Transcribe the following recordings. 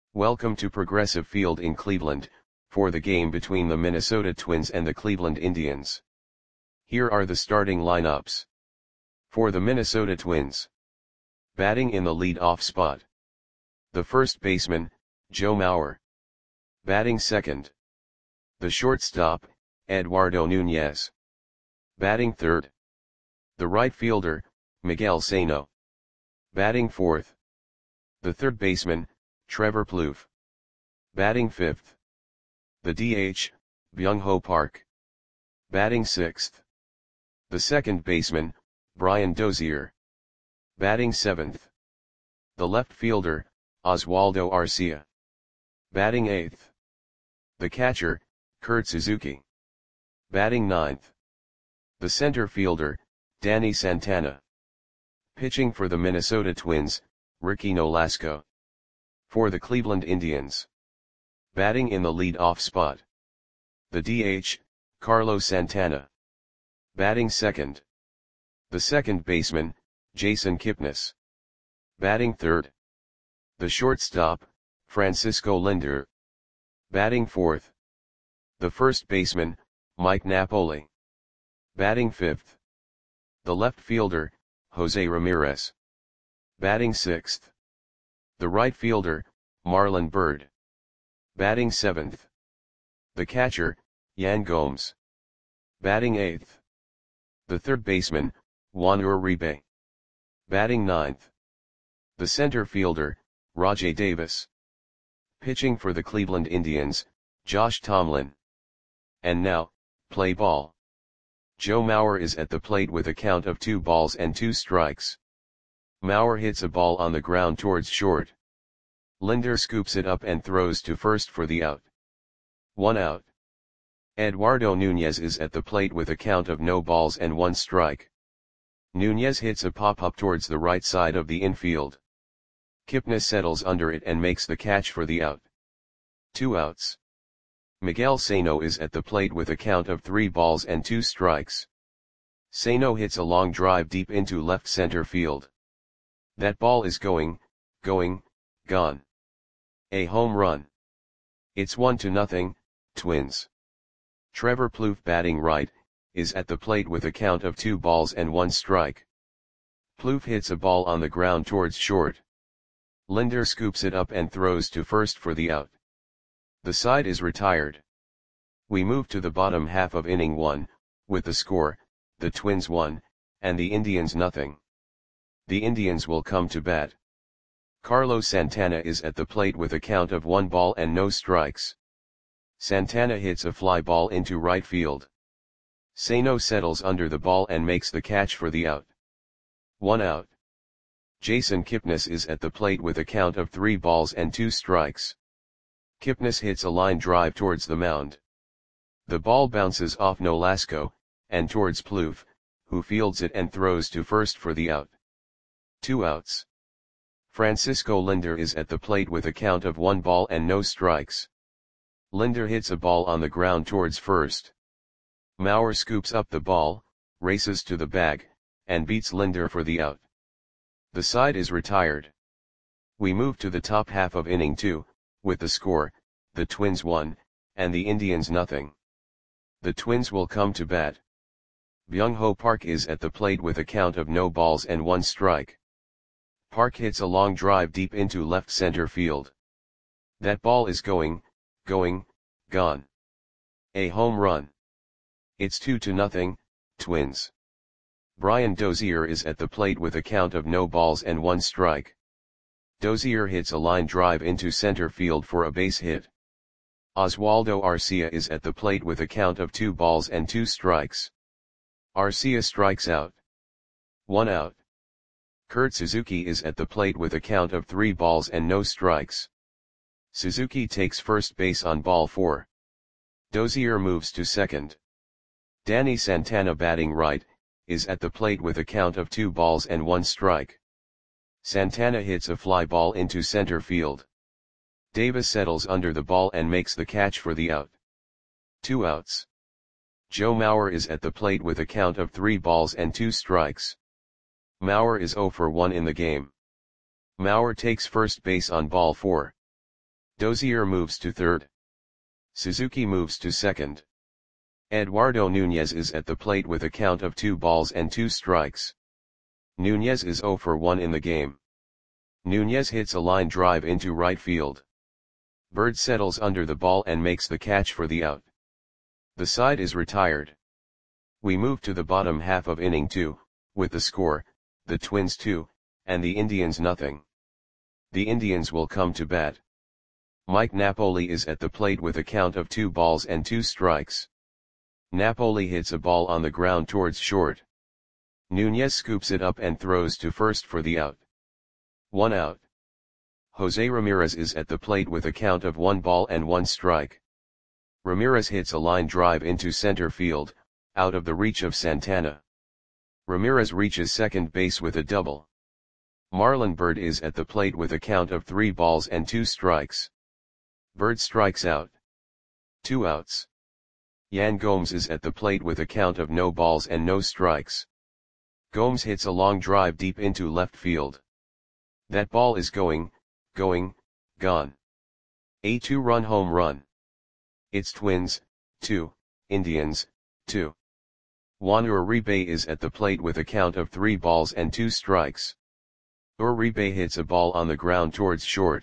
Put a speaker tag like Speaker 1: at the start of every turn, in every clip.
Speaker 1: Welcome to Progressive Field in Cleveland, for the game between the Minnesota Twins and the Cleveland Indians. Here are the starting lineups. For the Minnesota Twins. Batting in the lead-off spot. The first baseman, Joe Mauer. Batting second. The shortstop, Eduardo Nunez. Batting third. The right fielder, Miguel Sano. Batting fourth. The third baseman, Trevor Plouffe. Batting fifth. The DH, Byung-Ho Park. Batting sixth. The second baseman, Brian Dozier. Batting seventh. The left fielder, Oswaldo Arcia. Batting eighth. The catcher, Kurt Suzuki. Batting ninth. The center fielder, Danny Santana. Pitching for the Minnesota Twins, Ricky Nolasco. For the Cleveland Indians. Batting in the lead-off spot. The DH, Carlos Santana. Batting second. The second baseman, Jason Kipnis. Batting third. The shortstop, Francisco Lindor. Batting fourth. The first baseman, Mike Napoli. Batting fifth. The left fielder, Jose Ramirez. Batting sixth. The right fielder, Marlon Byrd. Batting seventh. The catcher, Yan Gomes. Batting eighth. The third baseman, Juan Uribe. Batting ninth. The center fielder, Rajai Davis. Pitching for the Cleveland Indians, Josh Tomlin. And now, play ball. Joe Mauer is at the plate with a count of 2 balls and 2 strikes. Mauer hits a ball on the ground towards short. Lindor scoops it up and throws to first for the out. 1 out. Eduardo Nunez is at the plate with a count of no balls and 1 strike. Nunez hits a pop-up towards the right side of the infield. Kipnis settles under it and makes the catch for the out. 2 outs. Miguel Sano is at the plate with a count of 3 balls and 2 strikes. Sano hits a long drive deep into left center field. That ball is gone. A home run. It's 1-0, Twins. Trevor Plouffe, batting right, is at the plate with a count of 2 balls and 1 strike. Plouffe hits a ball on the ground towards short. Lindor scoops it up and throws to first for the out. The side is retired. We move to the bottom half of inning 1, with the score, the Twins 1, and the Indians 0. The Indians will come to bat. Carlos Santana is at the plate with a count of 1 ball and no strikes. Santana hits a fly ball into right field. Sano settles under the ball and makes the catch for the out. 1 out. Jason Kipnis is at the plate with a count of 3 balls and 2 strikes. Kipnis hits a line drive towards the mound. The ball bounces off Nolasco, and towards Plouffe, who fields it and throws to first for the out. 2 outs. Francisco Lindor is at the plate with a count of 1 ball and no strikes. Lindor hits a ball on the ground towards first. Mauer scoops up the ball, races to the bag, and beats Lindor for the out. The side is retired. We move to the top half of inning 2, with the score, the Twins 1, and the Indians 0. The Twins will come to bat. Byung-Ho Park is at the plate with a count of no balls and 1 strike. Park hits a long drive deep into left center field. That ball is gone. A home run. It's 2-0, Twins. Brian Dozier is at the plate with a count of no balls and 1 strike. Dozier hits a line drive into center field for a base hit. Oswaldo Arcia is at the plate with a count of 2 balls and 2 strikes. Arcia strikes out. 1 out. Kurt Suzuki is at the plate with a count of 3 balls and no strikes. Suzuki takes first base on ball 4. Dozier moves to second. Danny Santana, batting right, is at the plate with a count of 2 balls and 1 strike. Santana hits a fly ball into center field. Davis settles under the ball and makes the catch for the out. 2 outs. Joe Mauer is at the plate with a count of 3 balls and 2 strikes. Mauer is 0 for 1 in the game. Mauer takes first base on ball 4. Dozier moves to third. Suzuki moves to second. Eduardo Nunez is at the plate with a count of 2 balls and 2 strikes. Nunez is 0 for 1 in the game. Nunez hits a line drive into right field. Bird settles under the ball and makes the catch for the out. The side is retired. We move to the bottom half of inning 2, with the score, the Twins 2, and the Indians nothing. The Indians will come to bat. Mike Napoli is at the plate with a count of 2 balls and 2 strikes. Napoli hits a ball on the ground towards short. Nunez scoops it up and throws to first for the out. 1 out. Jose Ramirez is at the plate with a count of 1 ball and 1 strike. Ramirez hits a line drive into center field, out of the reach of Santana. Ramirez reaches second base with a double. Marlon Byrd is at the plate with a count of 3 balls and 2 strikes. Byrd strikes out. 2 outs. Yan Gomes is at the plate with a count of no balls and no strikes. Gomes hits a long drive deep into left field. That ball is going, gone. A 2-run home run. It's Twins, 2, Indians, 2. Juan Uribe is at the plate with a count of 3 balls and 2 strikes. Uribe hits a ball on the ground towards short.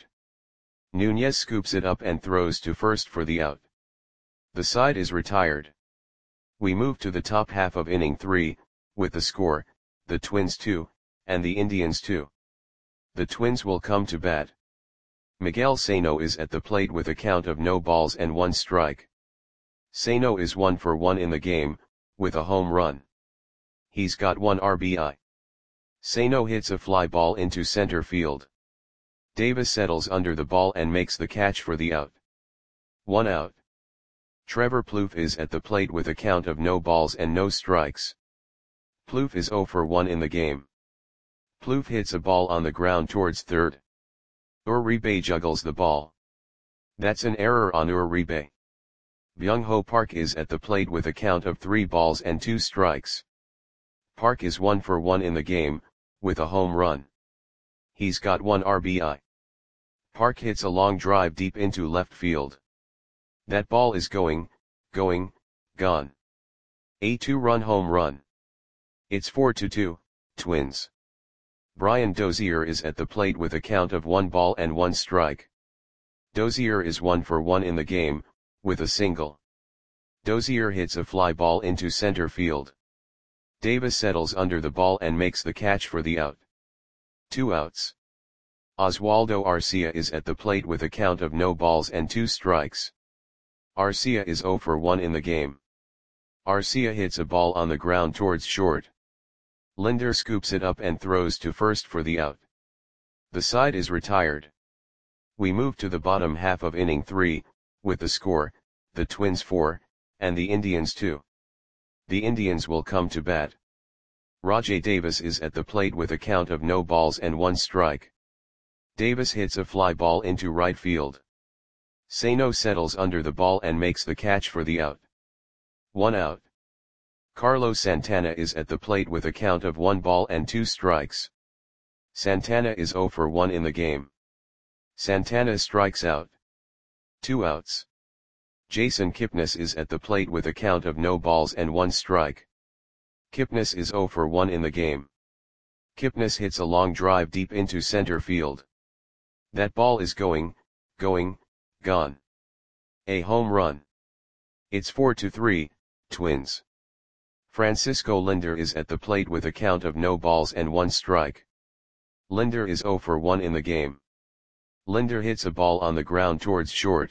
Speaker 1: Nunez scoops it up and throws to first for the out. The side is retired. We move to the top half of inning 3, with the score, the Twins 2, and the Indians 2. The Twins will come to bat. Miguel Sano is at the plate with a count of no balls and 1 strike. Sano is 1 for 1 in the game, with a home run. He's got 1 RBI. Sano hits a fly ball into center field. Davis settles under the ball and makes the catch for the out. 1 out. Trevor Plouffe is at the plate with a count of no balls and no strikes. Plouffe is 0 for 1 in the game. Plouffe hits a ball on the ground towards third. Uribe juggles the ball. That's an error on Uribe. Byung-Ho Park is at the plate with a count of 3 balls and 2 strikes. Park is 1 for 1 in the game, with a home run. He's got 1 RBI. Park hits a long drive deep into left field. That ball is going, gone. A 2-run home run. It's 4-2, Twins. Brian Dozier is at the plate with a count of 1 ball and 1 strike. Dozier is 1 for 1 in the game, with a single. Dozier hits a fly ball into center field. Davis settles under the ball and makes the catch for the out. 2 outs. Oswaldo Arcia is at the plate with a count of no balls and 2 strikes. Arcia is 0 for 1 in the game. Arcia hits a ball on the ground towards short. Linder scoops it up and throws to first for the out. The side is retired. We move to the bottom half of inning 3, with the score, the Twins 4, and the Indians 2. The Indians will come to bat. Rajai Davis is at the plate with a count of no balls and 1 strike. Davis hits a fly ball into right field. Sano settles under the ball and makes the catch for the out. 1 out. Carlos Santana is at the plate with a count of 1 ball and 2 strikes. Santana is 0 for 1 in the game. Santana strikes out. 2 outs. Jason Kipnis is at the plate with a count of no balls and 1 strike. Kipnis is 0 for 1 in the game. Kipnis hits a long drive deep into center field. That ball is going, gone. A home run. It's 4-3, Twins. Francisco Linder is at the plate with a count of no balls and 1 strike. Linder is 0 for 1 in the game. Linder hits a ball on the ground towards short.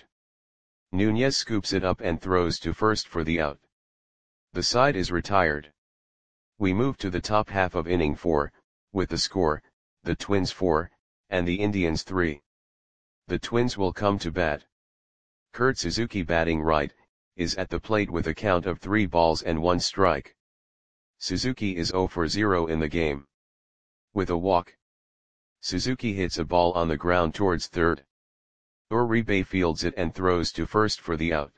Speaker 1: Nunez scoops it up and throws to first for the out. The side is retired. We move to the top half of inning 4, with the score, the Twins 4, and the Indians 3. The Twins will come to bat. Kurt Suzuki, batting right, is at the plate with a count of 3 balls and 1 strike. Suzuki is 0 for 0 in the game. With a walk. Suzuki hits a ball on the ground towards third. Uribe fields it and throws to first for the out.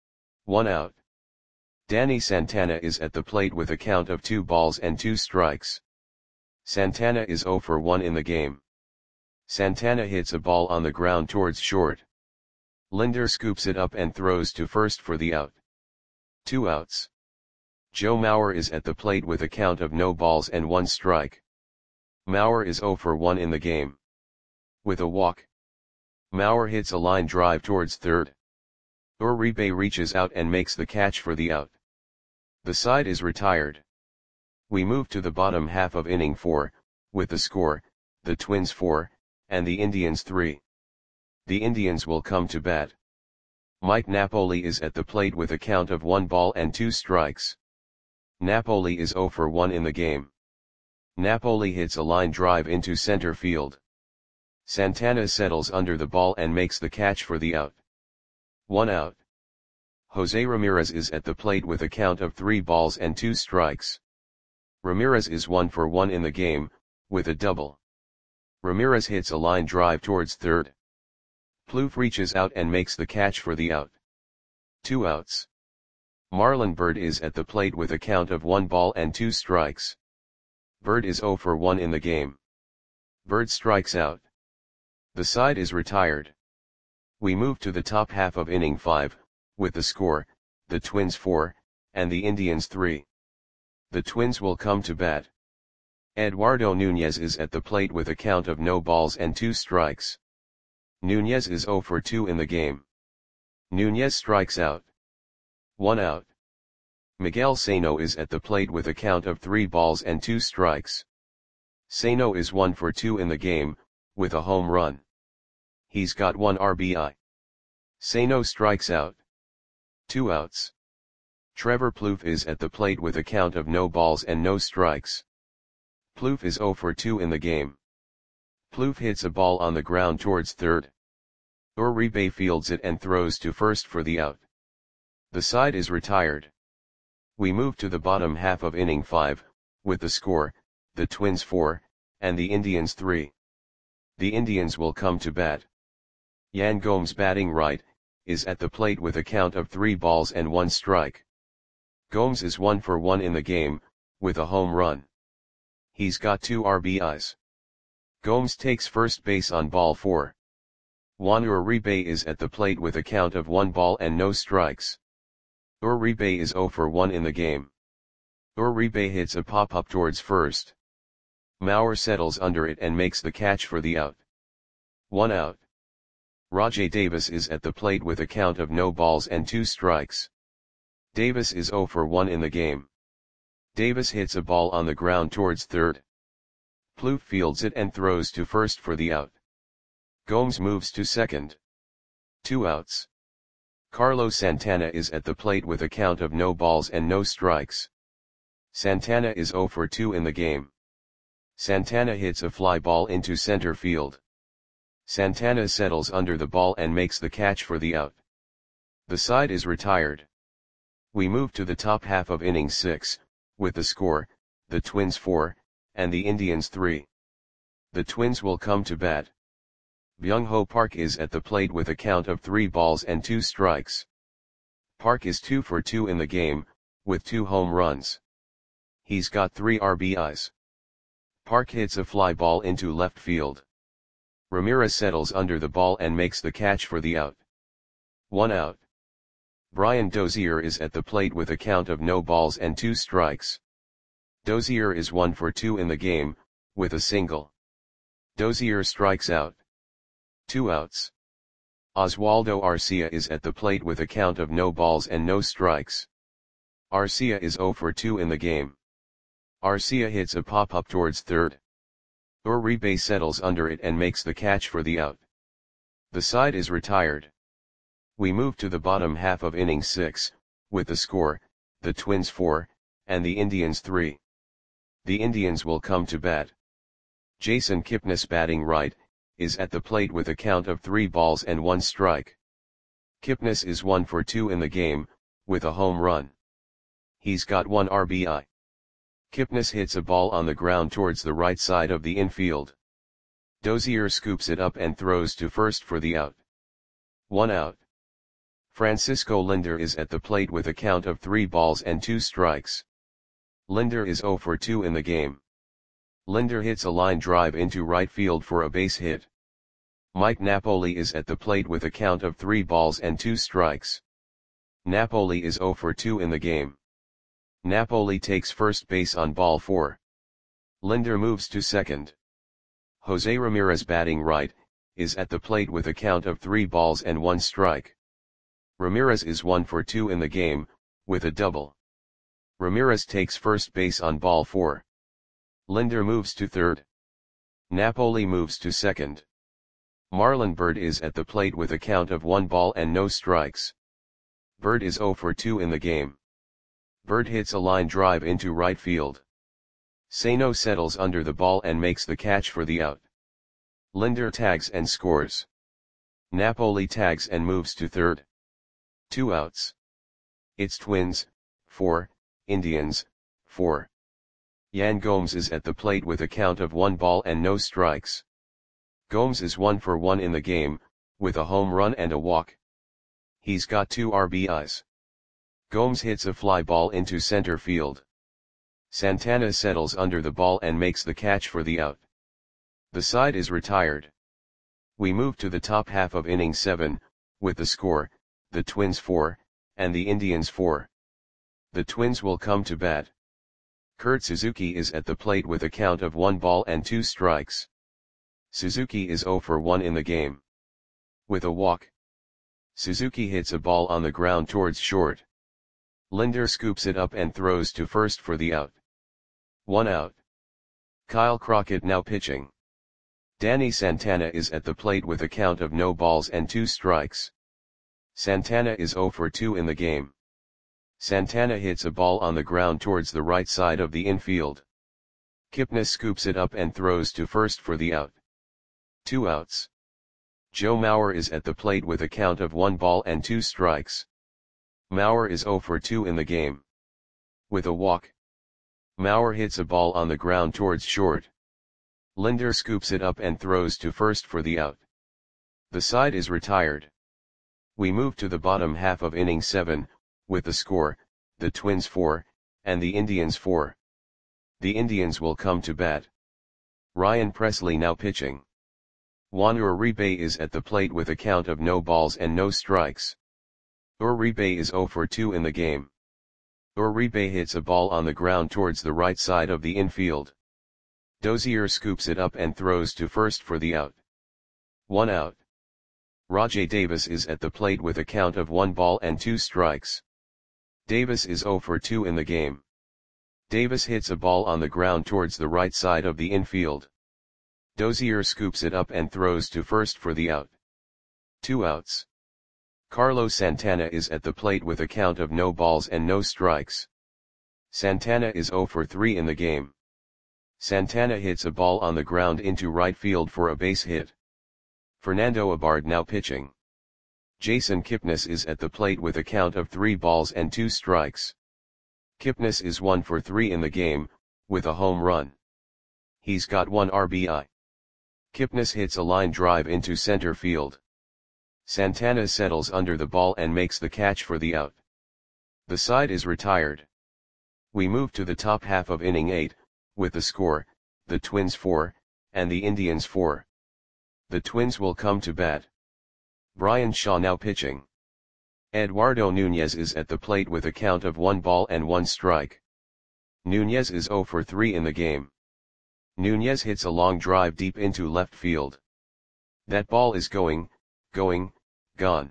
Speaker 1: 1 out. Danny Santana is at the plate with a count of 2 balls and 2 strikes. Santana is 0 for 1 in the game. Santana hits a ball on the ground towards short. Linder scoops it up and throws to first for the out. 2 outs. Joe Mauer is at the plate with a count of no balls and 1 strike. Mauer is 0 for 1 in the game. With a walk, Mauer hits a line drive towards third. Uribe reaches out and makes the catch for the out. The side is retired. We move to the bottom half of inning 4, with the score, the Twins 4, and the Indians 3. The Indians will come to bat. Mike Napoli is at the plate with a count of 1 ball and 2 strikes. Napoli is 0 for 1 in the game. Napoli hits a line drive into center field. Santana settles under the ball and makes the catch for the out. 1 out. Jose Ramirez is at the plate with a count of 3 balls and 2 strikes. Ramirez is 1 for 1 in the game, with a double. Ramirez hits a line drive towards third. Plouffe reaches out and makes the catch for the out. 2 outs. Marlon Byrd is at the plate with a count of 1 ball and 2 strikes. Byrd is 0 for 1 in the game. Byrd strikes out. The side is retired. We move to the top half of inning 5, with the score, the Twins 4, and the Indians 3. The Twins will come to bat. Eduardo Nunez is at the plate with a count of no balls and 2 strikes. Nunez is 0 for 2 in the game. Nunez strikes out. 1 out. Miguel Sano is at the plate with a count of 3 balls and 2 strikes. Sano is 1 for 2 in the game, with a home run. He's got 1 RBI. Sano strikes out. 2 outs. Trevor Plouffe is at the plate with a count of no balls and no strikes. Plouffe is 0 for 2 in the game. Plouffe hits a ball on the ground towards third. Uribe fields it and throws to first for the out. The side is retired. We move to the bottom half of inning 5, with the score, the Twins 4, and the Indians 3. The Indians will come to bat. Yan Gomes, batting right, is at the plate with a count of 3 balls and 1 strike. Gomes is 1 for 1 in the game, with a home run. He's got 2 RBIs. Gomes takes first base on ball 4. Juan Uribe is at the plate with a count of 1 ball and no strikes. Uribe is 0 for 1 in the game. Uribe hits a pop-up towards first. Mauer settles under it and makes the catch for the out. 1 out. Rajai Davis is at the plate with a count of no balls and 2 strikes. Davis is 0 for 1 in the game. Davis hits a ball on the ground towards third. Plouffe fields it and throws to first for the out. Gomes moves to second. 2 outs. Carlos Santana is at the plate with a count of no balls and no strikes. Santana is 0 for 2 in the game. Santana hits a fly ball into center field. Santana settles under the ball and makes the catch for the out. The side is retired. We move to the top half of inning 6, with the score, the Twins 4, and the Indians 3. The Twins will come to bat. Byung-ho Park is at the plate with a count of 3 balls and 2 strikes. Park is 2 for 2 in the game, with 2 home runs. He's got 3 RBIs. Park hits a fly ball into left field. Ramirez settles under the ball and makes the catch for the out. 1 out. Brian Dozier is at the plate with a count of no balls and 2 strikes. Dozier is 1 for 2 in the game, with a single. Dozier strikes out. 2 outs. Oswaldo Arcia is at the plate with a count of no balls and no strikes. Arcia is 0 for 2 in the game. Arcia hits a pop-up towards third. Uribe settles under it and makes the catch for the out. The side is retired. We move to the bottom half of inning 6, with the score, the Twins 4, and the Indians 3. The Indians will come to bat. Jason Kipnis, batting right, is at the plate with a count of 3 balls and 1 strike. Kipnis is 1 for 2 in the game, with a home run. He's got 1 RBI. Kipnis hits a ball on the ground towards the right side of the infield. Dozier scoops it up and throws to first for the out. 1 out. Francisco Lindor is at the plate with a count of 3 balls and 2 strikes. Lindor is 0 for 2 in the game. Lindor hits a line drive into right field for a base hit. Mike Napoli is at the plate with a count of 3 balls and 2 strikes. Napoli is 0 for 2 in the game. Napoli takes first base on ball 4. Linder moves to second. Jose Ramirez, batting right, is at the plate with a count of 3 balls and 1 strike. Ramirez is 1 for 2 in the game, with a double. Ramirez takes first base on ball 4. Linder moves to third. Napoli moves to second. Marlon Byrd is at the plate with a count of 1 ball and no strikes. Byrd is 0 for 2 in the game. Byrd hits a line drive into right field. Sano settles under the ball and makes the catch for the out. Linder tags and scores. Napoli tags and moves to third. 2 outs. It's Twins, 4, Indians, 4. Yan Gomes is at the plate with a count of 1 ball and no strikes. Gomes is 1 for 1 in the game, with a home run and a walk. He's got 2 RBIs. Gomes hits a fly ball into center field. Santana settles under the ball and makes the catch for the out. The side is retired. We move to the top half of inning 7, with the score, the Twins 4, and the Indians 4. The Twins will come to bat. Kurt Suzuki is at the plate with a count of 1 ball and 2 strikes. Suzuki is 0 for 1 in the game. With a walk. Suzuki hits a ball on the ground towards short. Linder scoops it up and throws to first for the out. 1 out. Kyle Crockett now pitching. Danny Santana is at the plate with a count of no balls and 2 strikes. Santana is 0 for 2 in the game. Santana hits a ball on the ground towards the right side of the infield. Kipnis scoops it up and throws to first for the out. 2 outs. Joe Mauer is at the plate with a count of 1 ball and 2 strikes. Mauer is 0 for 2 in the game. With a walk. Mauer hits a ball on the ground towards short. Linder scoops it up and throws to first for the out. The side is retired. We move to the bottom half of inning 7, with the score, the Twins 4, and the Indians 4. The Indians will come to bat. Ryan Presley now pitching. Juan Uribe is at the plate with a count of no balls and no strikes. Uribe is 0 for 2 in the game. Uribe hits a ball on the ground towards the right side of the infield. Dozier scoops it up and throws to first for the out. 1 out. Rajai Davis is at the plate with a count of 1 ball and 2 strikes. Davis is 0 for 2 in the game. Davis hits a ball on the ground towards the right side of the infield. Dozier scoops it up and throws to first for the out. 2 outs. Carlos Santana is at the plate with a count of no balls and no strikes. Santana is 0 for 3 in the game. Santana hits a ball on the ground into right field for a base hit. Fernando Abard now pitching. Jason Kipnis is at the plate with a count of 3 balls and 2 strikes. Kipnis is 1 for 3 in the game, with a home run. He's got 1 RBI. Kipnis hits a line drive into center field. Santana settles under the ball and makes the catch for the out. The side is retired. We move to the top half of inning 8, with the score, the Twins 4, and the Indians 4. The Twins will come to bat. Brian Shaw now pitching. Eduardo Nunez is at the plate with a count of 1 ball and 1 strike. Nunez is 0 for 3 in the game. Nunez hits a long drive deep into left field. That ball is going, gone.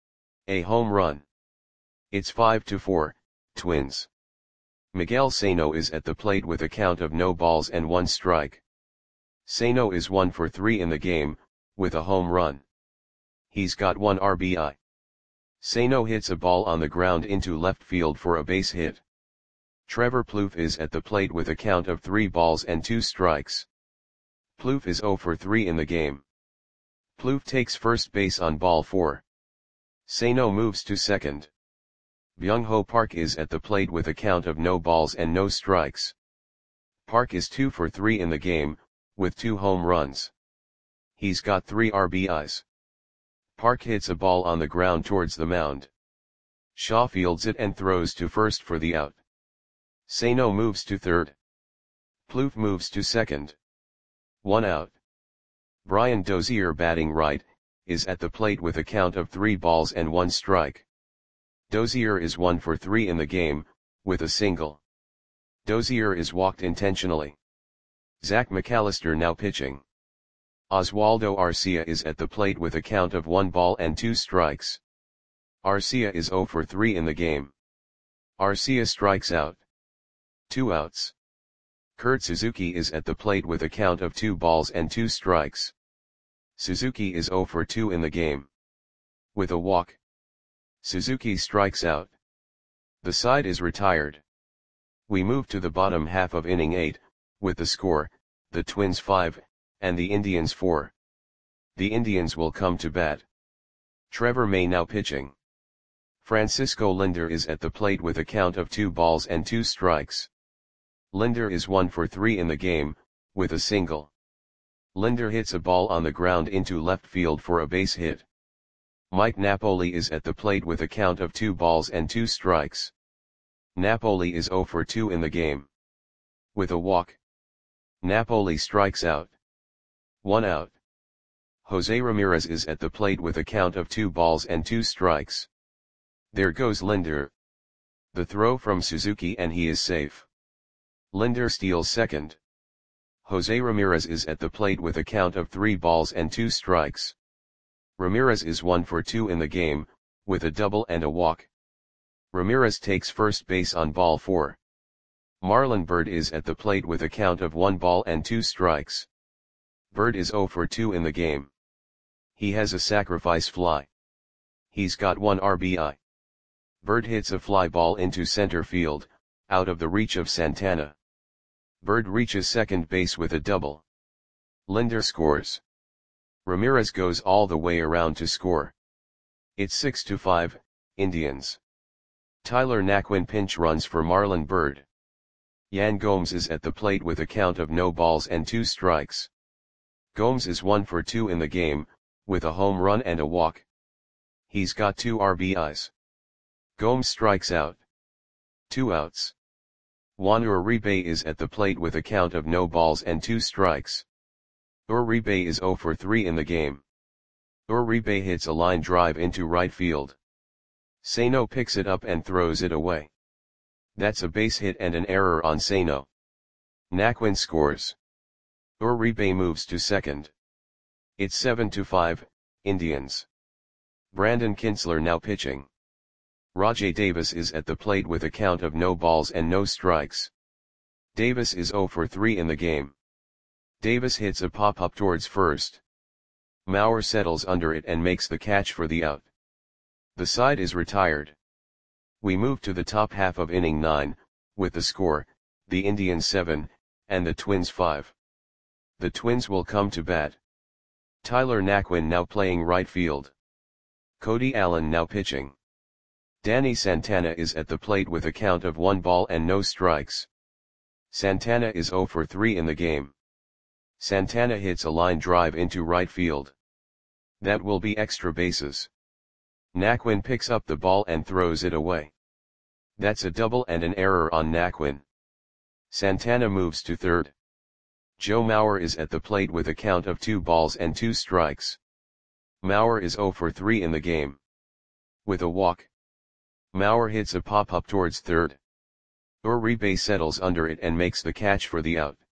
Speaker 1: A home run. It's 5-4, Twins. Miguel Sano is at the plate with a count of no balls and 1 strike. Sano is 1 for 3 in the game, with a home run. He's got 1 RBI. Sano hits a ball on the ground into left field for a base hit. Trevor Plouffe is at the plate with a count of 3 balls and 2 strikes. Plouffe is 0 for 3 in the game. Plouffe takes first base on ball 4. Sano moves to second. Byung-Ho Park is at the plate with a count of no balls and no strikes. Park is 2 for 3 in the game, with 2 home runs. He's got 3 RBIs. Park hits a ball on the ground towards the mound. Shaw fields it and throws to first for the out. Sano moves to third. Plouffe moves to second. 1 out. Brian Dozier batting right, is at the plate with a count of 3 balls and 1 strike. Dozier is 1 for 3 in the game, with a single. Dozier is walked intentionally. Zach McAllister now pitching. Oswaldo Arcia is at the plate with a count of 1 ball and 2 strikes. Arcia is 0 for 3 in the game. Arcia strikes out. 2 outs. Kurt Suzuki is at the plate with a count of 2 balls and 2 strikes. Suzuki is 0 for 2 in the game. With a walk. Suzuki strikes out. The side is retired. We move to the bottom half of inning 8, with the score, the Twins 5, and the Indians 4. The Indians will come to bat. Trevor May now pitching. Francisco Lindor is at the plate with a count of 2 balls and 2 strikes. Lindor is 1 for 3 in the game, with a single. Lindor hits a ball on the ground into left field for a base hit. Mike Napoli is at the plate with a count of 2 balls and 2 strikes. Napoli is 0 for 2 in the game. With a walk. Napoli strikes out. 1 out. Jose Ramirez is at the plate with a count of 2 balls and 2 strikes. There goes Lindor. The throw from Suzuki and he is safe. Lindor steals second. Jose Ramirez is at the plate with a count of 3 balls and 2 strikes. Ramirez is 1 for 2 in the game, with a double and a walk. Ramirez takes first base on ball 4. Marlon Byrd is at the plate with a count of 1 ball and 2 strikes. Byrd is 0 for 2 in the game. He has a sacrifice fly. He's got 1 RBI. Byrd hits a fly ball into center field, out of the reach of Santana. Byrd reaches second base with a double. Lindor scores. Ramirez goes all the way around to score. It's 6-5, Indians. Tyler Naquin pinch runs for Marlon Byrd. Yan Gomes is at the plate with a count of no balls and 2 strikes. Gomes is 1 for 2 in the game, with a home run and a walk. He's got 2 RBIs. Gomes strikes out. 2 outs. Juan Uribe is at the plate with a count of no balls and 2 strikes. Uribe is 0 for 3 in the game. Uribe hits a line drive into right field. Sano picks it up and throws it away. That's a base hit and an error on Sano. Naquin scores. Uribe moves to second. It's 7-5, Indians. Brandon Kintzler now pitching. Rajai Davis is at the plate with a count of no balls and no strikes. Davis is 0 for 3 in the game. Davis hits a pop-up towards first. Mauer settles under it and makes the catch for the out. The side is retired. We move to the top half of inning 9, with the score, the Indians 7, and the Twins 5. The Twins will come to bat. Tyler Naquin now playing right field. Cody Allen now pitching. Danny Santana is at the plate with a count of 1 ball and no strikes. Santana is 0 for 3 in the game. Santana hits a line drive into right field. That will be extra bases. Naquin picks up the ball and throws it away. That's a double and an error on Naquin. Santana moves to third. Joe Mauer is at the plate with a count of 2 balls and 2 strikes. Mauer is 0 for 3 in the game. With a walk. Mauer hits a pop-up towards third. Uribe settles under it and makes the catch for the out.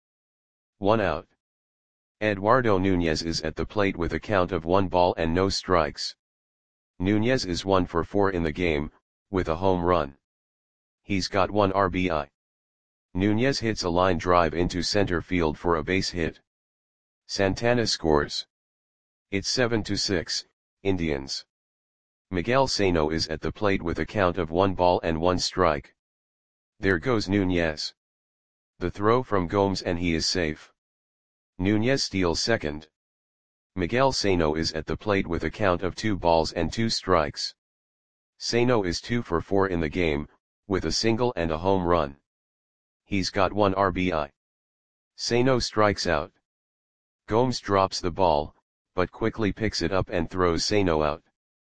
Speaker 1: 1 out. Eduardo Nunez is at the plate with a count of 1 ball and no strikes. Nunez is 1 for 4 in the game, with a home run. He's got 1 RBI. Nunez hits a line drive into center field for a base hit. Santana scores. It's 7-6, Indians. Miguel Sano is at the plate with a count of 1 ball and 1 strike. There goes Nunez. The throw from Gomes and he is safe. Nunez steals second. Miguel Sano is at the plate with a count of 2 balls and 2 strikes. Sano is 2 for 4 in the game, with a single and a home run. He's got 1 RBI. Sano strikes out. Gomes drops the ball, but quickly picks it up and throws Sano out.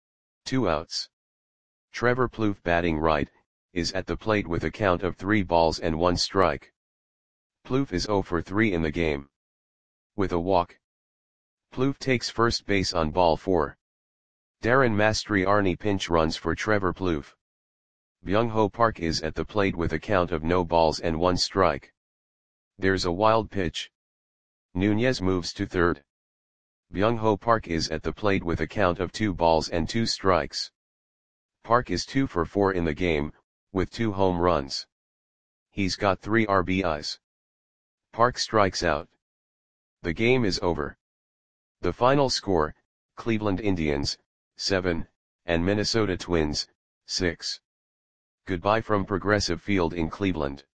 Speaker 1: 2 outs. Trevor Plouffe batting right, is at the plate with a count of 3 balls and 1 strike. Plouffe is 0 for 3 in the game. With a walk. Plouffe takes first base on ball 4. Darren Mastriani pinch runs for Trevor Plouffe. Byung-Ho Park is at the plate with a count of no balls and 1 strike. There's a wild pitch. Nunez moves to third. Byung-Ho Park is at the plate with a count of 2 balls and 2 strikes. Park is 2 for 4 in the game, with 2 home runs. He's got 3 RBIs. Park strikes out. The game is over. The final score, Cleveland Indians, 7, and Minnesota Twins, 6. Goodbye from Progressive Field in Cleveland.